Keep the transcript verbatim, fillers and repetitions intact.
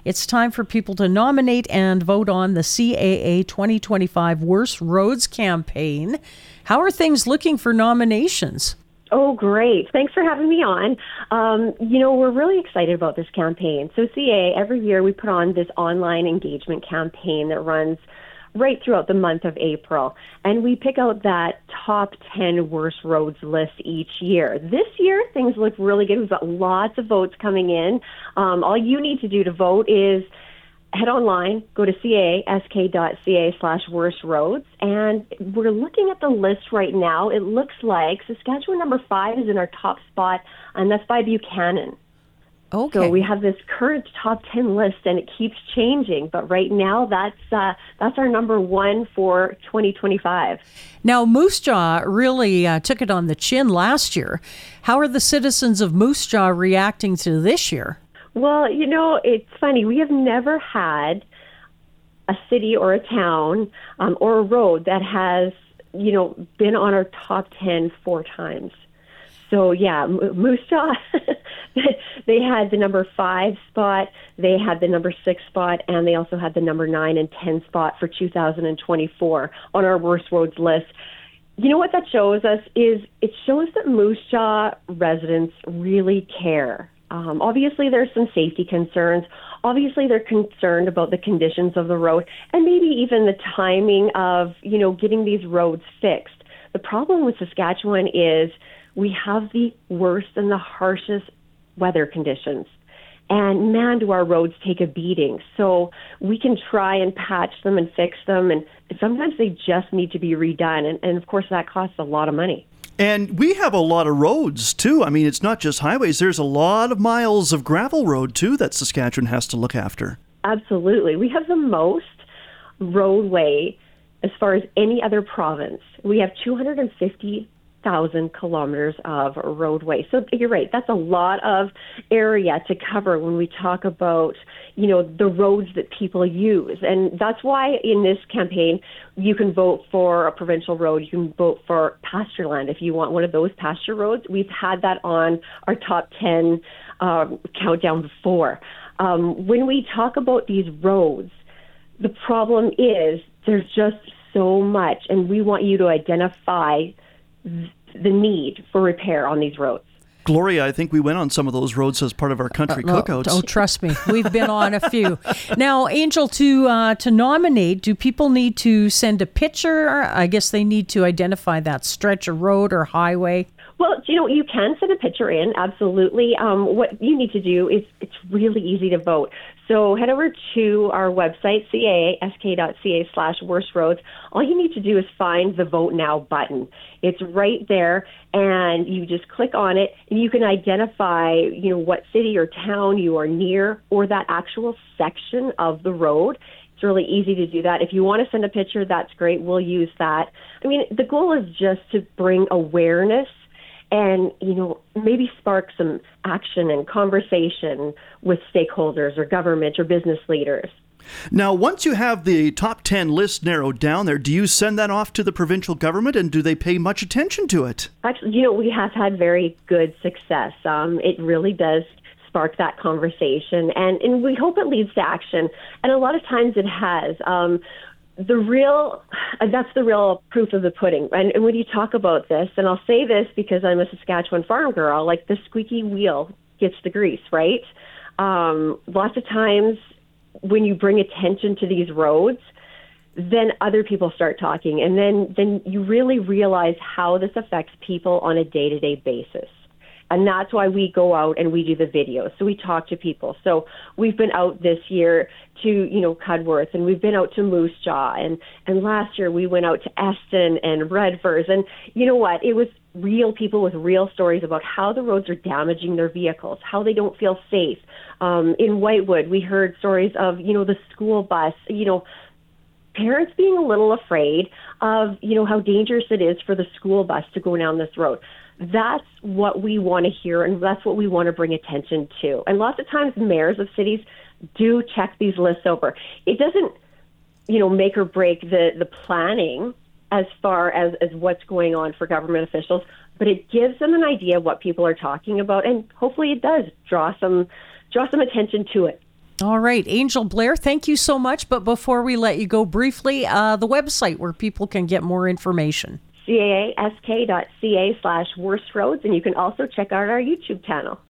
It's time for people to nominate and vote on the C A A twenty twenty-five Worst Roads campaign. How are things looking for nominations? Oh, great. Thanks for having me on. Um, you know, we're really excited about this campaign. So C A A, every year we put on this online engagement campaign that runs right throughout the month of April. And we pick out that top ten worst roads list each year. This year, things look really good. We've got lots of votes coming in. Um, all you need to do to vote is head online, go to cask.ca slash worst roads, and we're looking at the list right now. It looks like Saskatchewan number five is in our top spot, and that's by Buchanan. Okay. So we have this current top ten list, and it keeps changing. But right now, that's uh, that's our number one for twenty twenty-five. Now, Moose Jaw really uh, took it on the chin last year. How are the citizens of Moose Jaw reacting to this year? Well, you know, it's funny. We have never had a city or a town um, or a road that has, you know, been on our top ten four times. So, yeah, Moose Jaw, they had the number five spot, they had the number six spot, and they also had the number nine and ten spot for two thousand twenty-four on our worst roads list. You know what that shows us is it shows that Moose Jaw residents really care. Um, obviously, there's some safety concerns. Obviously, they're concerned about the conditions of the road and maybe even the timing of, you know, getting these roads fixed. The problem with Saskatchewan is we have the worst and the harshest weather conditions. And man, do our roads take a beating. So we can try and patch them and fix them, and sometimes they just need to be redone. And, and of course, that costs a lot of money. And we have a lot of roads, too. I mean, it's not just highways. There's a lot of miles of gravel road, too, that Saskatchewan has to look after. Absolutely. We have the most roadway as far as any other province. We have two hundred fifty thousand kilometers of roadway. So you're right. That's a lot of area to cover when we talk about, you know, the roads that people use. And that's why in this campaign, you can vote for a provincial road. You can vote for pasture land if you want one of those pasture roads. We've had that on our top ten um, countdown before. Um, when we talk about these roads, the problem is there's just so much, and we want you to identify the need for repair on these roads. Gloria, I think we went on some of those roads as part of our country uh, cookouts. Oh, trust me. We've been on a few. Now, Angel, to uh, to nominate, do people need to send a picture? I guess they need to identify that stretch of road or highway. Well, you know, you can send a picture in, absolutely. Um, what you need to do is it's really easy to vote. So head over to our website, cask.ca slash worst roads. All you need to do is find the Vote Now button. It's right there, and you just click on it, and you can identify, you know, what city or town you are near or that actual section of the road. It's really easy to do that. If you want to send a picture, that's great. We'll use that. I mean, the goal is just to bring awareness and, you know, maybe spark some action and conversation with stakeholders or government or business leaders. Now, once you have the top ten list narrowed down there, do you send that off to the provincial government, and do they pay much attention to it? Actually, you know, we have had very good success. Um, it really does spark that conversation, and, and we hope it leads to action. And a lot of times it has. Um, The real, that's the real proof of the pudding. And, and when you talk about this, and I'll say this because I'm a Saskatchewan farm girl, like the squeaky wheel gets the grease, right? Um, lots of times when you bring attention to these roads, then other people start talking. And then, then you really realize how this affects people on a day-to-day basis. And that's why we go out and we do the videos. So we talk to people. So we've been out this year to, you know, Cudworth, and we've been out to Moose Jaw. And, and last year we went out to Eston and Redvers. And you know what? It was real people with real stories about how the roads are damaging their vehicles, how they don't feel safe. Um, in Whitewood, we heard stories of, you know, the school bus, you know, parents being a little afraid of, you know, how dangerous it is for the school bus to go down this road. That's what we want to hear, and that's what we want to bring attention to. And lots of times mayors of cities do check these lists over. It doesn't, you know, make or break the, the planning as far as, as what's going on for government officials, but it gives them an idea of what people are talking about, and hopefully it does draw some draw some attention to it. All right, Angel Blair, thank you so much. But before we let you go, briefly, uh, the website where people can get more information. C A A S K dot C A slash worst roads, and you can also check out our YouTube channel.